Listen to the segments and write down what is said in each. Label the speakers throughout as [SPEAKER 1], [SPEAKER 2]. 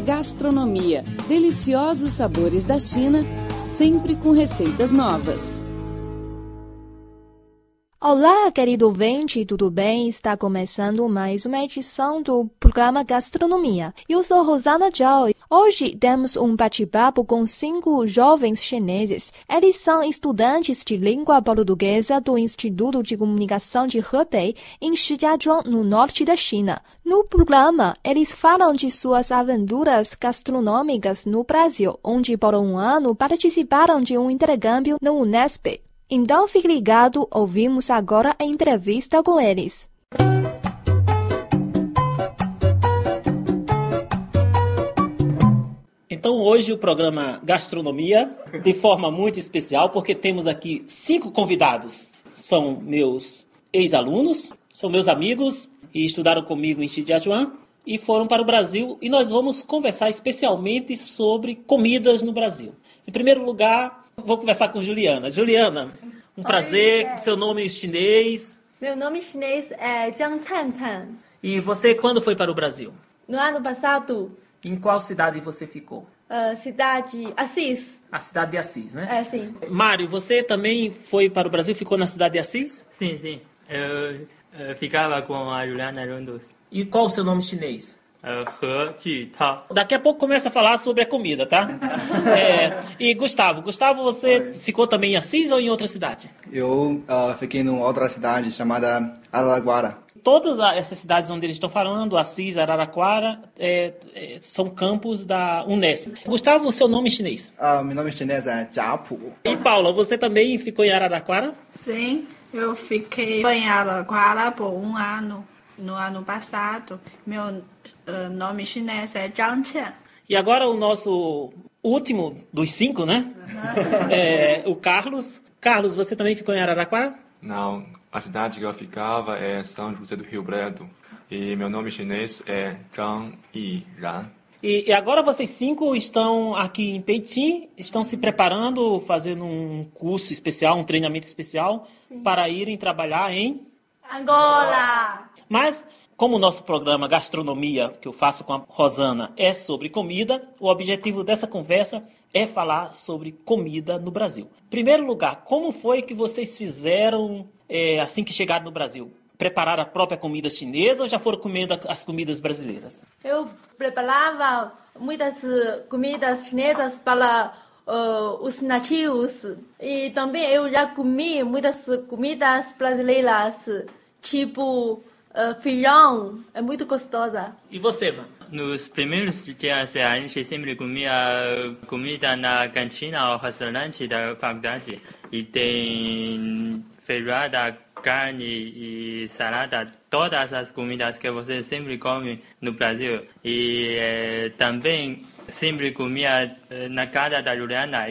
[SPEAKER 1] Gastronomia, deliciosos sabores da China, sempre com receitas novas.
[SPEAKER 2] Olá, querido ouvinte, tudo bem? Está começando mais uma edição do programa Gastronomia. Eu sou Rosana Zhao. Hoje temos um bate-papo com 5 jovens chineses. Eles são estudantes de língua portuguesa do Instituto de Comunicação de Hebei, em Shijiazhuang, no norte da China. No programa, eles falam de suas aventuras gastronômicas no Brasil, onde por um ano participaram de um intercâmbio no Unesp. Então fique ligado, ouvimos agora a entrevista com eles.
[SPEAKER 3] Então hoje o programa Gastronomia, de forma muito especial, porque temos aqui 5 convidados. São meus ex-alunos, são meus amigos e estudaram comigo em Shijiazhuang e foram para o Brasil. E nós vamos conversar especialmente sobre comidas no Brasil. Em primeiro lugar, vou conversar com Juliana. Juliana, um prazer, seu nome chinês.
[SPEAKER 4] Meu nome chinês é Jiang Cancan.
[SPEAKER 3] E você quando foi para o Brasil?
[SPEAKER 4] No ano passado.
[SPEAKER 3] Em qual cidade você ficou?
[SPEAKER 4] Cidade Assis.
[SPEAKER 3] A cidade de Assis, né?
[SPEAKER 4] É, sim.
[SPEAKER 3] Mário, você também foi para o Brasil, ficou na cidade de Assis?
[SPEAKER 5] Sim. Eu ficava com a Juliana juntos.
[SPEAKER 3] E qual o seu nome chinês?
[SPEAKER 5] He Jitao.
[SPEAKER 3] Daqui a pouco começa a falar sobre a comida, tá? E Gustavo, você ficou também em Assis ou em outra cidade?
[SPEAKER 6] Eu fiquei em outra cidade chamada Araraquara.
[SPEAKER 3] Todas essas cidades onde eles estão falando, Assis, Araraquara, são campos da Unesp. Gustavo, o seu nome chinês?
[SPEAKER 6] Meu nome chinês é Jiapu.
[SPEAKER 3] E Paula, você também ficou em Araraquara?
[SPEAKER 7] Sim, eu fiquei em Araraquara por um ano. No ano passado, meu nome chinês é Zhang Qian.
[SPEAKER 3] E agora o nosso último dos 5, né? O Carlos. Carlos, você também ficou em Araraquara?
[SPEAKER 8] Não, a cidade que eu ficava é São José do Rio Preto. E meu nome chinês é Zhang Yiran.
[SPEAKER 3] E agora vocês 5 estão aqui em Pequim, estão se preparando, fazendo um curso especial, um treinamento especial, sim, para irem trabalhar em
[SPEAKER 4] Angola.
[SPEAKER 3] Mas, como o nosso programa Gastronomia, que eu faço com a Rosana, é sobre comida, o objetivo dessa conversa é falar sobre comida no Brasil. Em primeiro lugar, como foi que vocês fizeram assim que chegaram no Brasil? Prepararam a própria comida chinesa ou já foram comendo as comidas brasileiras?
[SPEAKER 4] Eu preparava muitas comidas chinesas para os nativos. E também eu já comi muitas comidas brasileiras, tipo feijão, é muito gostosa.
[SPEAKER 3] E você, mano?
[SPEAKER 5] Nos primeiros dias a gente sempre comia comida na cantina ou restaurante da faculdade. E tem feijoada, carne e salada, todas as comidas que você sempre come no Brasil. E também sempre comia na casa da Juliana.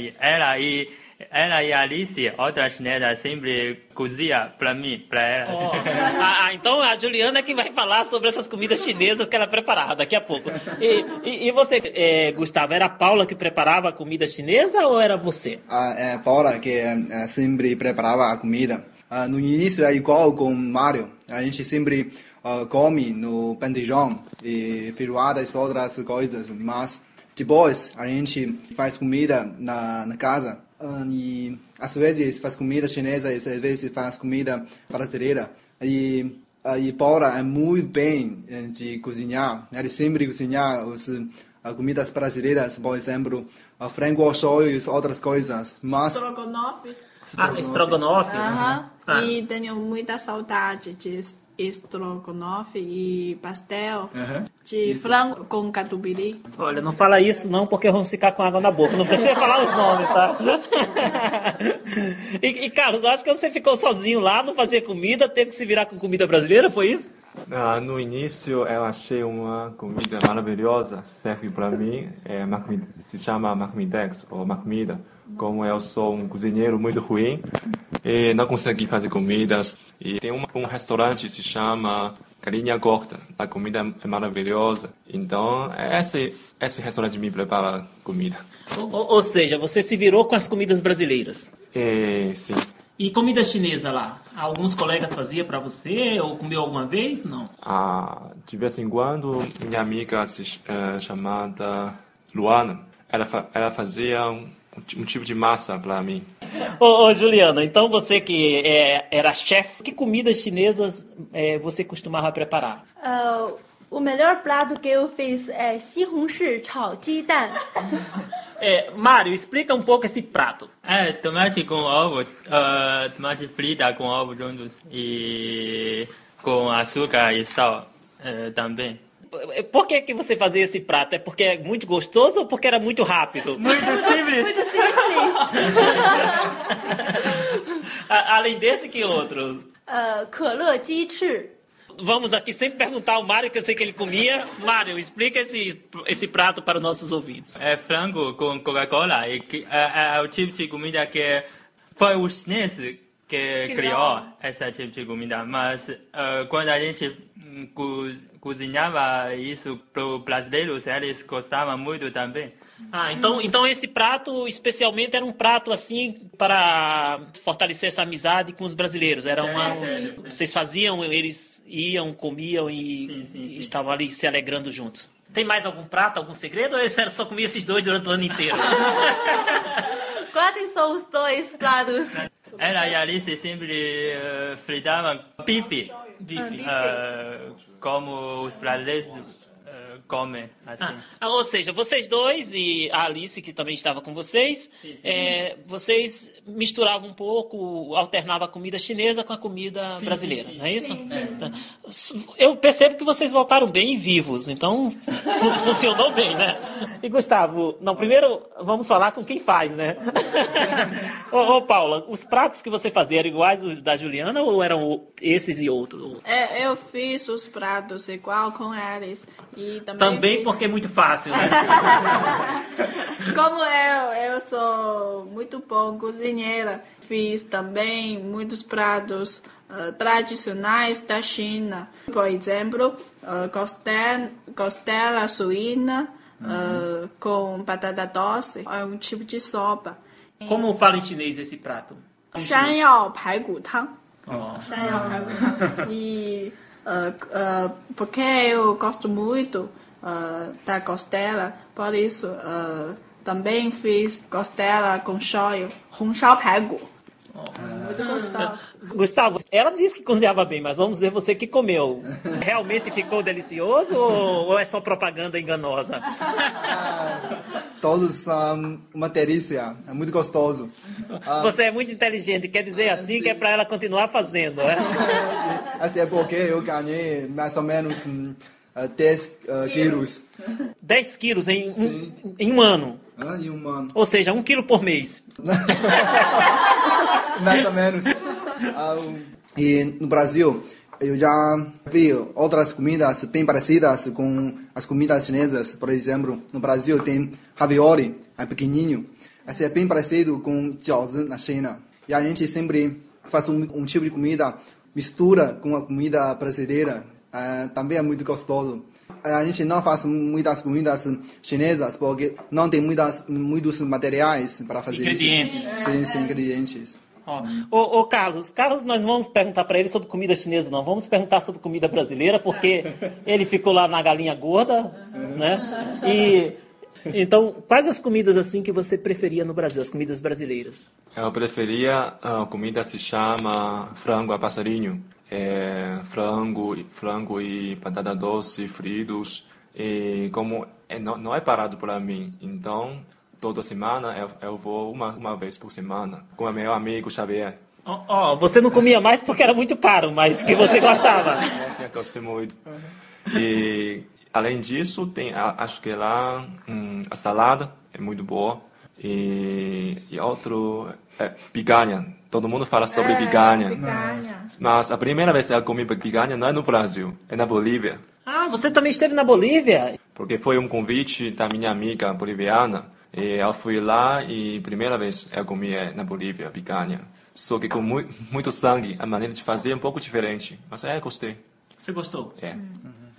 [SPEAKER 5] Ela e a Alice, outra chinesa, sempre cozinha para mim, para ela.
[SPEAKER 3] Então a Juliana é que vai falar sobre essas comidas chinesas que ela preparava daqui a pouco. E você, Gustavo, era a Paula que preparava a comida chinesa ou era você?
[SPEAKER 6] É a Paula que sempre preparava a comida. No início é igual com o Mário. A gente sempre come no bandejão e feijoada e outras coisas. Mas depois a gente faz comida na casa. E às vezes faz comida chinesa e às vezes faz comida brasileira. E Paula é muito bem de cozinhar. Ele sempre cozinha as comidas brasileiras, por exemplo, frango ao shoyu e outras coisas. Mas
[SPEAKER 7] Estrogonofe.
[SPEAKER 3] Estrogonofe.
[SPEAKER 7] E tenho muita saudade de estrogonofe e pastel de frango com catupiry.
[SPEAKER 3] Olha, não fala isso não, porque vamos ficar com água na boca. Não precisa falar os nomes, tá? E Carlos, eu acho que você ficou sozinho lá, não fazia comida, teve que se virar com comida brasileira, foi isso?
[SPEAKER 8] No início eu achei uma comida maravilhosa, serve para mim, se chama marmidex, ou marmida. Como eu sou um cozinheiro muito ruim, e não consegui fazer comidas. E tem um restaurante que se chama Galinha Gorda. A comida é maravilhosa. Então, esse restaurante me prepara comida.
[SPEAKER 3] Ou seja, você se virou com as comidas brasileiras?
[SPEAKER 8] Sim.
[SPEAKER 3] E comida chinesa lá? Alguns colegas faziam para você ou comeu alguma vez? Não.
[SPEAKER 8] De vez em quando, minha amiga chamada Luana, ela fazia um tipo de massa para mim.
[SPEAKER 3] Ô, Juliana, então você que era chefe, que comidas chinesas você costumava preparar?
[SPEAKER 4] O melhor prato que eu fiz é 西红柿炒鸡蛋。
[SPEAKER 3] Mário, explica um pouco esse prato.
[SPEAKER 5] Tomate com ovo, tomate frita com ovo juntos e com açúcar e sal também.
[SPEAKER 3] Por que você fazia esse prato? É porque é muito gostoso ou porque era muito rápido?
[SPEAKER 5] Muito simples.
[SPEAKER 4] Muito simples.
[SPEAKER 3] Além desse, que outro?
[SPEAKER 4] 可乐鸡翅。
[SPEAKER 3] Vamos aqui sempre perguntar ao Mário, que eu sei que ele comia. Mário, explica esse prato para os nossos ouvintes.
[SPEAKER 5] É frango com Coca-Cola. É o tipo de comida que foi o chinês que criou esse tipo de comida. Mas quando a gente cozinhava isso para os brasileiros, eles gostavam muito também.
[SPEAKER 3] Então esse prato especialmente era um prato assim para fortalecer essa amizade com os brasileiros. Vocês faziam, eles iam, comiam e estavam ali se alegrando juntos. Tem mais algum prato, algum segredo, ou você só comia esses dois durante o ano inteiro?
[SPEAKER 4] Quais são os dois pratos?
[SPEAKER 5] Ela e a Alice sempre fritavam bife. Como os brasileiros comem, assim.
[SPEAKER 3] Ou seja, vocês dois e a Alice, que também estava com vocês, vocês misturavam um pouco, alternavam a comida chinesa com a comida brasileira, não é isso? Eu percebo que vocês voltaram bem vivos, então funcionou bem, né? E Gustavo, primeiro vamos falar com quem faz, né? Ô Paula, os pratos que você fazia eram iguais os da Juliana ou eram esses e outros?
[SPEAKER 7] Eu fiz os pratos igual com eles. E
[SPEAKER 3] também porque é muito fácil, né?
[SPEAKER 7] Como eu sou muito bom cozinheira, fiz também muitos pratos tradicionais da China. Por exemplo, costela suína com batata doce, é um tipo de sopa.
[SPEAKER 3] Como fala em chinês esse prato?
[SPEAKER 7] 山药排骨汤.
[SPEAKER 3] 山药排骨汤.
[SPEAKER 7] E porque eu gosto muito da costela, por isso também fiz costela com shoyu, 红烧排骨. Muito gostoso.
[SPEAKER 3] Gustavo, ela disse que cozinhava bem, mas vamos ver você que comeu. Realmente ficou delicioso ou é só propaganda enganosa?
[SPEAKER 6] Todos são uma delícia, é muito gostoso.
[SPEAKER 3] Você é muito inteligente, quer dizer assim que é para ela continuar fazendo, é?
[SPEAKER 6] Assim é porque eu ganhei mais ou menos 10 quilos.
[SPEAKER 3] 10 quilos em um ano?
[SPEAKER 6] Em um ano.
[SPEAKER 3] Ou seja, 1 quilo por mês.
[SPEAKER 6] Mais ou menos. E no Brasil, eu já vi outras comidas bem parecidas com as comidas chinesas. Por exemplo, no Brasil tem ravioli, é pequenininho. Esse é bem parecido com jiaozi na China. E a gente sempre faz um tipo de comida, mistura com a comida brasileira. Também é muito gostoso. A gente não faz muitas comidas chinesas porque não tem muitos materiais para fazer
[SPEAKER 3] ingredientes.
[SPEAKER 6] Isso. Sim, ingredientes.
[SPEAKER 3] Ô Carlos, nós não vamos perguntar para ele sobre comida chinesa, não. Vamos perguntar sobre comida brasileira, porque ele ficou lá na galinha gorda, né? Então, quais as comidas assim que você preferia no Brasil, as comidas brasileiras?
[SPEAKER 8] Eu preferia a comida se chama frango a passarinho. Frango e batata doce fritos. E como não é parado para mim, então toda semana eu vou uma vez por semana com o meu amigo Xavier.
[SPEAKER 3] Você não comia mais porque era muito caro, mas que você gostava.
[SPEAKER 8] Sim, eu gostei muito. E além disso, acho que lá a salada é muito boa. E outro picanha. Todo mundo fala sobre picanha. Mas a primeira vez que eu comi picanha não é no Brasil, é na Bolívia.
[SPEAKER 3] Você também esteve na Bolívia?
[SPEAKER 8] Porque foi um convite da minha amiga boliviana. E eu fui lá e primeira vez eu comi na Bolívia picanha. Só que com muito sangue, a maneira de fazer é um pouco diferente. Mas gostei.
[SPEAKER 3] Você gostou?
[SPEAKER 8] É.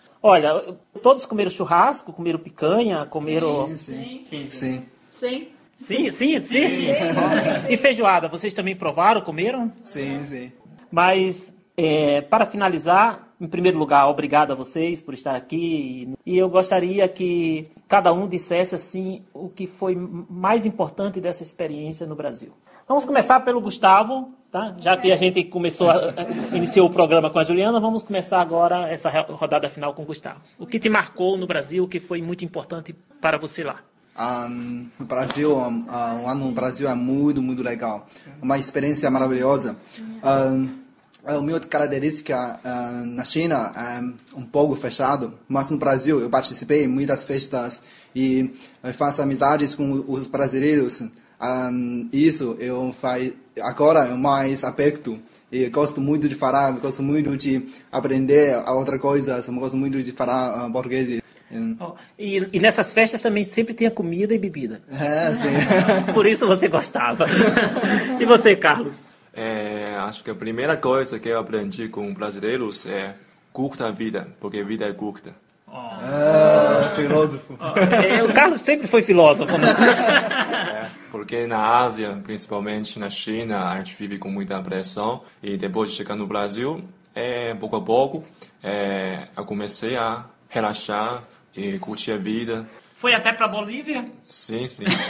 [SPEAKER 3] Olha, todos comeram churrasco, comeram picanha, comeram...
[SPEAKER 6] Sim.
[SPEAKER 3] Sim. E feijoada, vocês também provaram, comeram?
[SPEAKER 6] Sim.
[SPEAKER 3] Mas, para finalizar, em primeiro lugar, obrigado a vocês por estar aqui. E eu gostaria que cada um dissesse assim o que foi mais importante dessa experiência no Brasil. Vamos começar pelo Gustavo, tá? Já que a gente iniciou o programa com a Juliana, vamos começar agora essa rodada final com o Gustavo. O que te marcou no Brasil, o que foi muito importante para você lá?
[SPEAKER 6] No Brasil, um ano no Brasil é muito legal. Uma experiência maravilhosa. A minha característica na China é um pouco fechado, mas no Brasil eu participei em muitas festas e faço amizades com os brasileiros. Isso agora é mais aberto e gosto muito de falar, gosto muito de aprender outras coisas, gosto muito de falar português.
[SPEAKER 3] E nessas festas também sempre tem a comida e bebida.
[SPEAKER 6] Sim.
[SPEAKER 3] Por isso você gostava. E você, Carlos?
[SPEAKER 8] Acho que a primeira coisa que eu aprendi com brasileiros é curta a vida, porque a vida é curta.
[SPEAKER 6] Filósofo.
[SPEAKER 3] O Carlos sempre foi filósofo, né?
[SPEAKER 8] Porque na Ásia, principalmente na China, a gente vive com muita pressão e depois de chegar no Brasil, pouco a pouco, eu comecei a relaxar e curtir a vida.
[SPEAKER 3] Foi até para Bolívia?
[SPEAKER 8] Sim.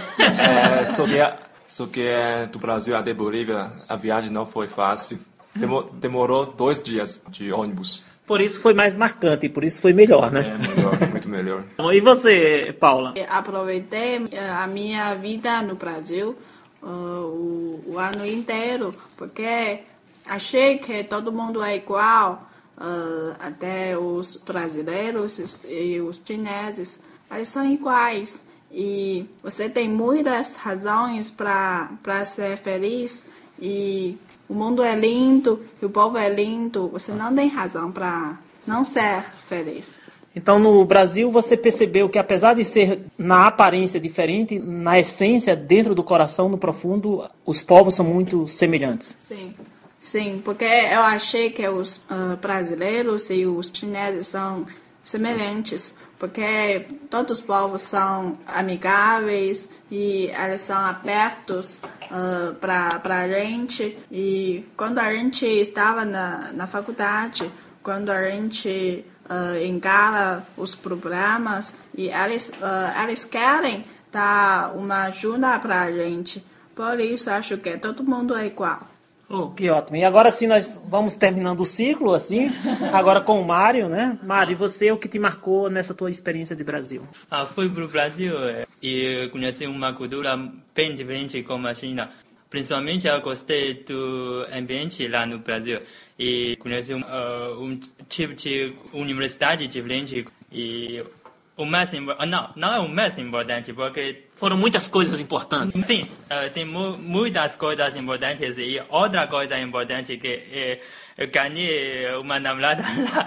[SPEAKER 8] Só que do Brasil até Bolívia a viagem não foi fácil. Demorou 2 dias de ônibus.
[SPEAKER 3] Por isso foi mais marcante, por isso foi melhor, né?
[SPEAKER 8] Melhor, muito melhor.
[SPEAKER 3] E você, Paula?
[SPEAKER 7] Aproveitei a minha vida no Brasil o ano inteiro, porque achei que todo mundo é igual, até os brasileiros e os chineses, eles são iguais. E você tem muitas razões para ser feliz. E o mundo é lindo, e o povo é lindo. Você não tem razão para não ser feliz.
[SPEAKER 3] Então, no Brasil, você percebeu que, apesar de ser na aparência diferente, na essência, dentro do coração, no profundo, os povos são muito semelhantes.
[SPEAKER 7] Sim, porque eu achei que os brasileiros e os chineses são semelhantes, porque todos os povos são amigáveis e eles são abertos para a gente. E quando a gente estava na faculdade, quando a gente encara os problemas e eles querem dar uma ajuda para a gente, por isso acho que todo mundo é igual.
[SPEAKER 3] Que ótimo. E agora sim nós vamos terminando o ciclo, assim, agora com o Mário, né? Mário, você, o que te marcou nessa tua experiência de Brasil?
[SPEAKER 5] Fui para o Brasil e conheci uma cultura bem diferente como a China. Principalmente eu gostei do ambiente lá no Brasil e conheci um tipo de universidade diferente e o mais não é o mais importante, porque
[SPEAKER 3] foram muitas coisas importantes.
[SPEAKER 5] Sim, tem muitas coisas importantes e outra coisa importante que eu ganhei uma namorada lá.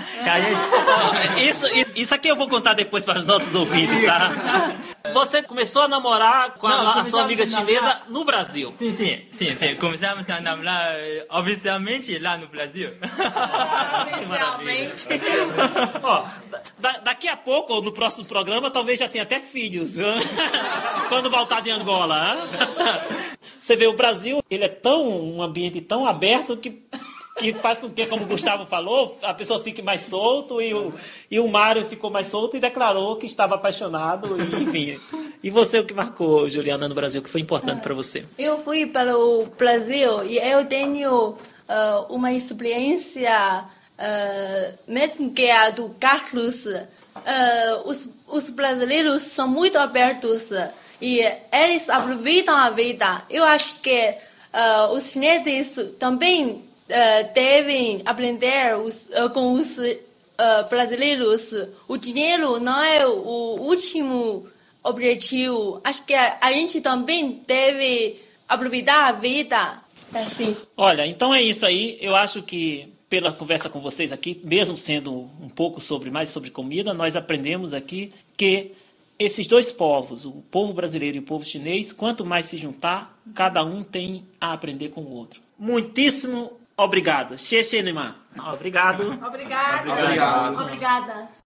[SPEAKER 3] Isso aqui eu vou contar depois para os nossos ouvintes, tá? Você começou a namorar com a sua amiga chinesa no Brasil?
[SPEAKER 5] Sim. Começamos a namorar oficialmente lá no Brasil.
[SPEAKER 7] Oficialmente.
[SPEAKER 3] Daqui a pouco, ou no próximo programa, talvez já tenha até filhos, quando voltar de Angola. Você vê, o Brasil, ele é um ambiente tão aberto que faz com que, como o Gustavo falou, a pessoa fique mais solto e o Mário ficou mais solto e declarou que estava apaixonado, enfim. E você, o que marcou, Juliana, no Brasil, que foi importante para você?
[SPEAKER 4] Eu fui para o Brasil e eu tenho uma experiência, mesmo que a do Carlos. Os brasileiros são muito abertos e eles aproveitam a vida. Eu acho que os chineses também devem aprender com os brasileiros. O dinheiro não é o último objetivo. Acho que a gente também deve aproveitar a vida. Assim.
[SPEAKER 3] Olha, então é isso aí. Eu acho que pela conversa com vocês aqui, mesmo sendo um pouco mais sobre comida, nós aprendemos aqui que esses dois povos, o povo brasileiro e o povo chinês, quanto mais se juntar, cada um tem a aprender com o outro. Muitíssimo obrigado. Xie xie, Neymar. Obrigado.
[SPEAKER 7] Obrigada.